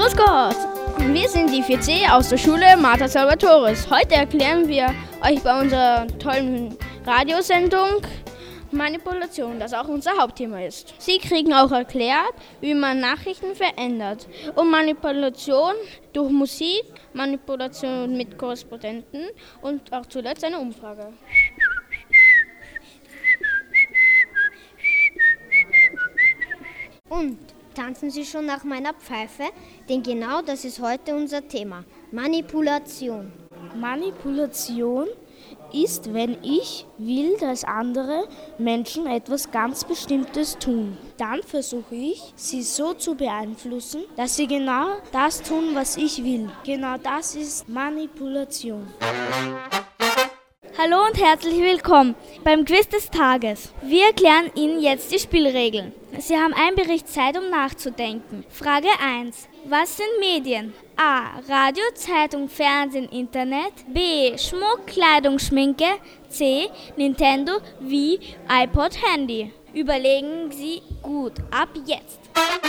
Grüß Gott! Wir sind die 4C aus der Schule Mater Salvatoris. Heute erklären wir euch bei unserer tollen Radiosendung Manipulation, das auch unser Hauptthema ist. Sie kriegen auch erklärt, wie man Nachrichten verändert. Und Manipulation durch Musik, Manipulation mit Korrespondenten und auch zuletzt eine Umfrage. Und tanzen Sie schon nach meiner Pfeife? Denn genau das ist heute unser Thema. Manipulation. Manipulation ist, wenn ich will, dass andere Menschen etwas ganz Bestimmtes tun. Dann versuche ich, sie so zu beeinflussen, dass sie genau das tun, was ich will. Genau das ist Manipulation. Hallo und herzlich willkommen beim Quiz des Tages. Wir erklären Ihnen jetzt die Spielregeln. Sie haben einen Bericht Zeit, um nachzudenken. Frage 1. Was sind Medien? A. Radio, Zeitung, Fernsehen, Internet. B. Schmuck, Kleidung, Schminke. C. Nintendo wie iPod, Handy. Überlegen Sie gut. Ab jetzt.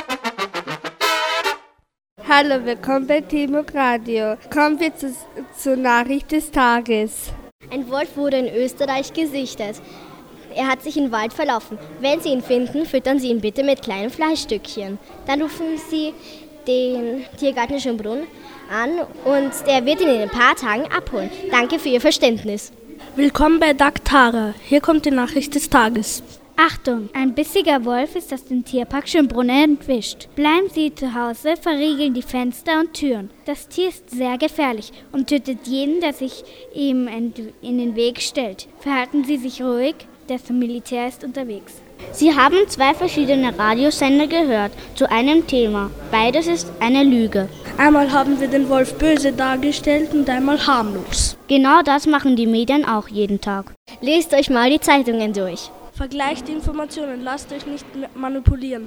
Hallo, willkommen bei T-Mobile Radio. Kommen wir zur Nachricht des Tages. Ein Wolf wurde in Österreich gesichtet. Er hat sich im Wald verlaufen. Wenn Sie ihn finden, füttern Sie ihn bitte mit kleinen Fleischstückchen. Dann rufen Sie den Tiergarten Schönbrunn an und der wird ihn in ein paar Tagen abholen. Danke für Ihr Verständnis. Willkommen bei Daktara. Hier kommt die Nachricht des Tages. Achtung, ein bissiger Wolf ist aus dem Tierpark Schönbrunn entwischt. Bleiben Sie zu Hause, verriegeln die Fenster und Türen. Das Tier ist sehr gefährlich und tötet jeden, der sich ihm in den Weg stellt. Verhalten Sie sich ruhig, das Militär ist unterwegs. Sie haben 2 verschiedene Radiosender gehört zu einem Thema. Beides ist eine Lüge. Einmal haben wir den Wolf böse dargestellt und einmal harmlos. Genau das machen die Medien auch jeden Tag. Lest euch mal die Zeitungen durch. Vergleicht die Informationen, lasst euch nicht manipulieren.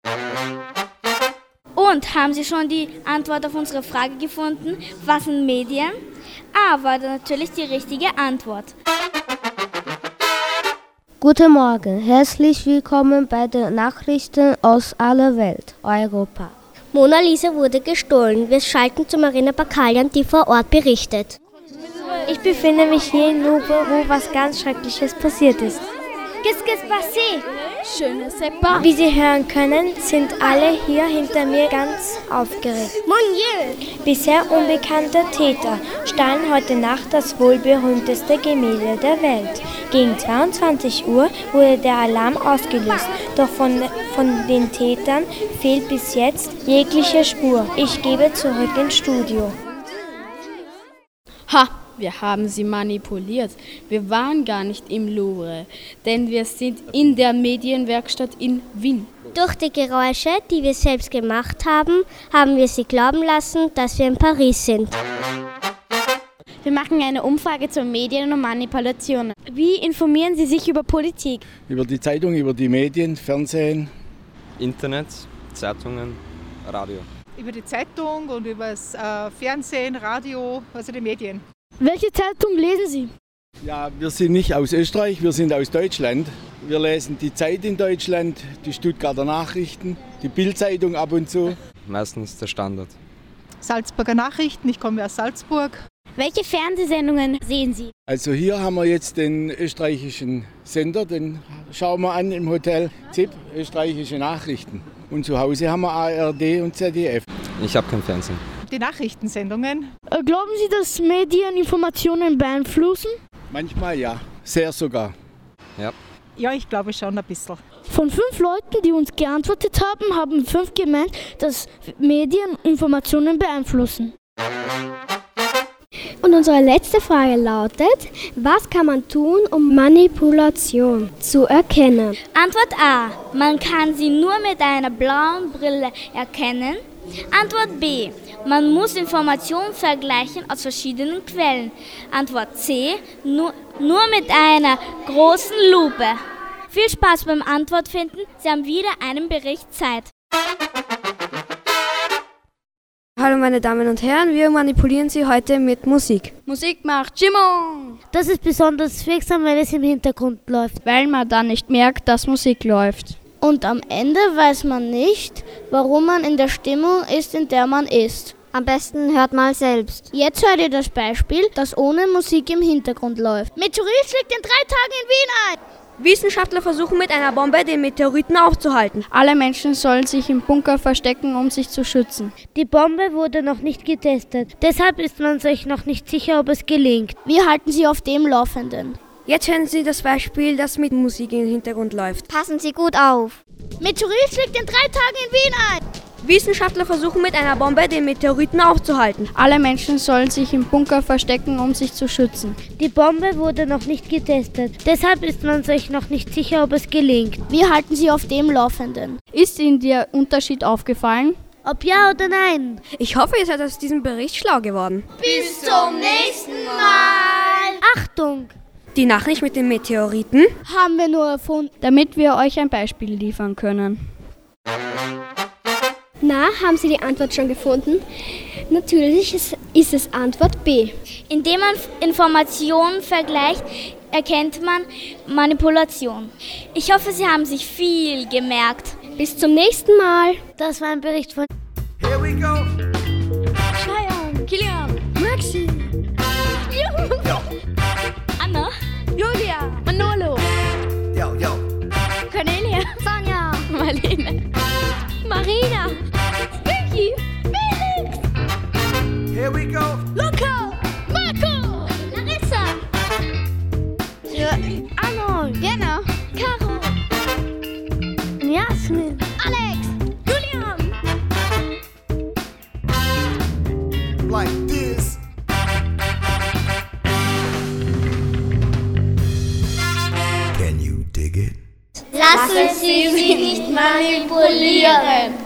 Und haben Sie schon die Antwort auf unsere Frage gefunden? Was sind Medien? A war natürlich die richtige Antwort. Guten Morgen, herzlich willkommen bei den Nachrichten aus aller Welt, Europa. Mona Lisa wurde gestohlen. Wir schalten zu Marina Bakalian, die vor Ort berichtet. Ich befinde mich hier in Louvre, wo was ganz Schreckliches passiert ist. Qu'est-ce qui se passe? Je ne sais pas. Wie Sie hören können, sind alle hier hinter mir ganz aufgeregt. Mon Dieu! Bisher unbekannte Täter stahlen heute Nacht das wohl berühmteste Gemälde der Welt. Gegen 22 Uhr wurde der Alarm ausgelöst, doch von den Tätern fehlt bis jetzt jegliche Spur. Ich gebe zurück ins Studio. Ha! Wir haben sie manipuliert. Wir waren gar nicht im Louvre, denn wir sind in der Medienwerkstatt in Wien. Durch die Geräusche, die wir selbst gemacht haben, haben wir sie glauben lassen, dass wir in Paris sind. Wir machen eine Umfrage zu Medien und Manipulation. Wie informieren Sie sich über Politik? Über die Zeitung, über die Medien, Fernsehen. Internet, Zeitungen, Radio. Über die Zeitung und über das Fernsehen, Radio, also die Medien. Welche Zeitung lesen Sie? Ja, wir sind nicht aus Österreich, wir sind aus Deutschland. Wir lesen die Zeit in Deutschland, die Stuttgarter Nachrichten, die Bild-Zeitung ab und zu. Meistens der Standard. Salzburger Nachrichten, ich komme aus Salzburg. Welche Fernsehsendungen sehen Sie? Also hier haben wir jetzt den österreichischen Sender, den schauen wir an im Hotel ZIP, österreichische Nachrichten. Und zu Hause haben wir ARD und ZDF. Ich habe kein Fernsehen. Die Nachrichtensendungen. Glauben Sie, dass Medien Informationen beeinflussen? Manchmal ja, sehr sogar. Ja. Ja, ich glaube schon ein bisschen. Von 5 Leuten, die uns geantwortet haben, haben 5 gemeint, dass Medien Informationen beeinflussen. Und unsere letzte Frage lautet, was kann man tun, um Manipulation zu erkennen? Antwort A. Man kann sie nur mit einer blauen Brille erkennen. Antwort B. Man muss Informationen vergleichen aus verschiedenen Quellen. Antwort C. Nur mit einer großen Lupe. Viel Spaß beim Antwortfinden. Sie haben wieder einen Bericht Zeit. Hallo meine Damen und Herren, wir manipulieren Sie heute mit Musik. Musik macht Stimmung, Das ist besonders wirksam, wenn es im Hintergrund läuft. weil man dann nicht merkt, dass Musik läuft. Und am Ende weiß man nicht, warum man in der Stimmung ist, in der man ist. Am besten hört mal selbst. Jetzt hört ihr das Beispiel, das ohne Musik im Hintergrund läuft. Meteorit schlägt in 3 Tagen in Wien ein. Wissenschaftler versuchen mit einer Bombe den Meteoriten aufzuhalten. Alle Menschen sollen sich im Bunker verstecken, um sich zu schützen. Die Bombe wurde noch nicht getestet. Deshalb ist man sich noch nicht sicher, ob es gelingt. Wir halten sie auf dem Laufenden. Jetzt hören Sie das Beispiel, das mit Musik im Hintergrund läuft. Passen Sie gut auf. Meteorit schlägt in 3 Tagen in Wien ein. Wissenschaftler versuchen mit einer Bombe den Meteoriten aufzuhalten. Alle Menschen sollen sich im Bunker verstecken, um sich zu schützen. Die Bombe wurde noch nicht getestet. Deshalb ist man sich noch nicht sicher, ob es gelingt. Wir halten sie auf dem Laufenden. Ist Ihnen der Unterschied aufgefallen? Ob ja oder nein? Ich hoffe, ihr seid aus diesem Bericht schlau geworden. Bis zum nächsten Mal. Achtung! Die Nachricht mit den Meteoriten Haben wir nur erfunden, damit wir euch ein Beispiel liefern können. Na, haben Sie die Antwort schon gefunden? Natürlich ist es Antwort B. Indem man Informationen vergleicht, erkennt man Manipulation. Ich hoffe, Sie haben sich viel gemerkt. Bis zum nächsten Mal. Das war ein Bericht von Here we go. Cheyenne, Kilian, Maxi, Anna, Julia, Manolo, Yo, yo. Cornelia, Sonja, Marlene, Marina, Vicky, Felix, Here we go. Luca, Marco, Larissa, Arnold, Jenna, Caro, Jasmin, Alex, Julian. Like this. Can you dig it? Lassen Sie sich nicht manipulieren.